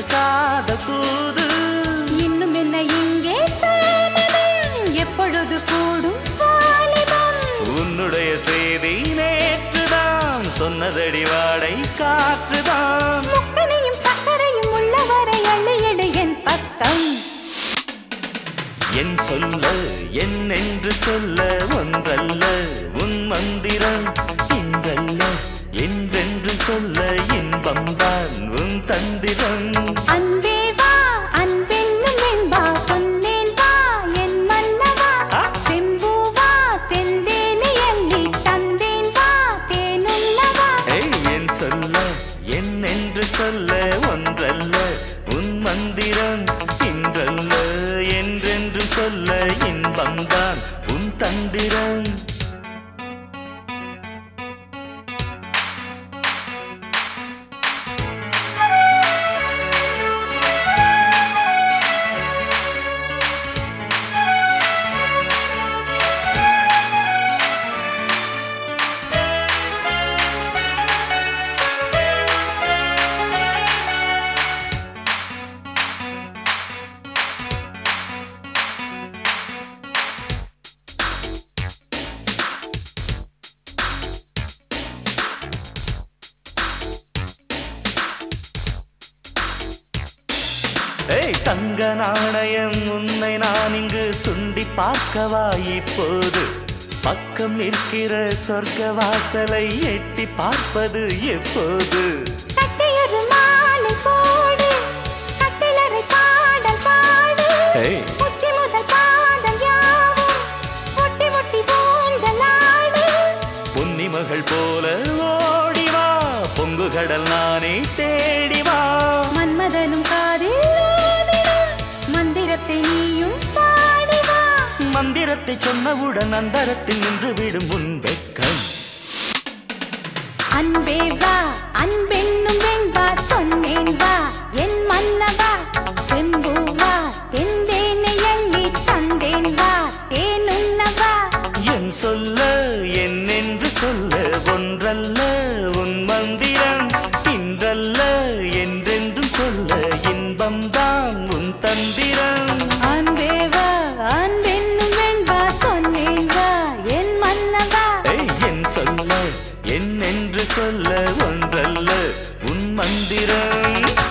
காதல் தூது. இன்னும் என்ன இங்கே தாமதம், எப்பொழுது கூடும் வாலிபம்? உன்னுடைய செய்தி நேற்றுதான், சொன்னதடி வாடை காற்றுதான். முக்கனையும் சக்கரையும் உள்ளவரை அள்ளியடு என் பக்கம். என் சொல்ல என்னென்று சொல்ல ஒன்றல்ல உன் மந்திரம். இன்றல்ல என்றென்று சொல்ல இன்பம்தான் உன் தந்திரம். அன்பே வா அன்பென்னும் என்பா, சொன்னேன் வா என் மன்னவா. செம்பூவா செந்தேனை அள்ளி தந்தேன் வா தேனுள்ளவா. என் சொல்ல என்னென்று சொல்ல ஒன்றல்ல உன் மந்திரம். இன்றல்ல என்றென்று சொல்ல இன்பம்தான் உன் தந்திரம். தங்க நாணயம் உன்னை நான் இங்கு சுண்டி பார்க்கவா இப்போது? பக்கம் இருக்கிற சொர்க்க வாசலை எட்டி பார்ப்பது எப்போது? கட்டையொரு மாலை போடு, கட்டிலறை பாடல் பாடு. உச்சி முதல் பாதம் யாவும் ஒட்டி ஒட்டி ஊஞ்சலாடு. பொன்னி மகள் போல ஓடிவா, பொங்கு கடல் நானே தேடிவா. மன்மதனும் காதில் மந்திரத்தை நீயும் பாடிவா. மந்திரத்தை சொன்னவுடன் அந்தரத்தில் நின்று விடும் உன் வெட்கம். அன்பே வா அன்பென்னும் வெண்பா, சொன்னேன் வா என் மன்னவா. செம்பூவா எந்தேனை அள்ளி தந்தேன் வா தேனுண்ணவா. என் சொல்ல என்னென்று சொல்ல ஒன்றல்ல உன் மந்திரம். இன்றல்ல என்றென்றும் சொல்ல இன்பம்தான் உன் தந்திரம். அன்பே வா அன்பென்னும் வெண்பா, சொன்னேன் வா என் மன்னவா. என் சொல்ல என்னென்று சொல்ல ஒன்றல்ல உன் மந்திரம்.